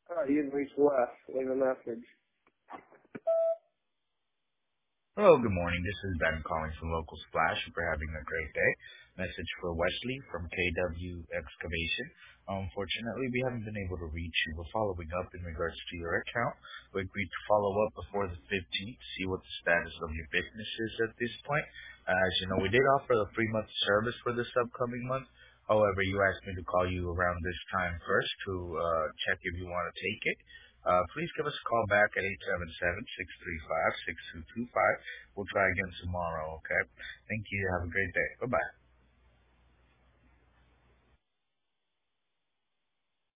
You've reached Wes. Leave a message. Hello, good morning. This is Ben calling from Local Splash. Hope you're having a great day. Message for Wesley from KW Excavation. Unfortunately, we haven't been able to reach you. We're following up in regards to your account. We agreed to follow up before the 15th, see what the status of your business is at this point. As you know, we did offer a 3-month service for this upcoming month. However, you asked me to call you around this time first to check if you want to take it. Please give us a call back at 877-635-6225. We'll try again tomorrow, okay? Thank you. Have a great day. Bye-bye.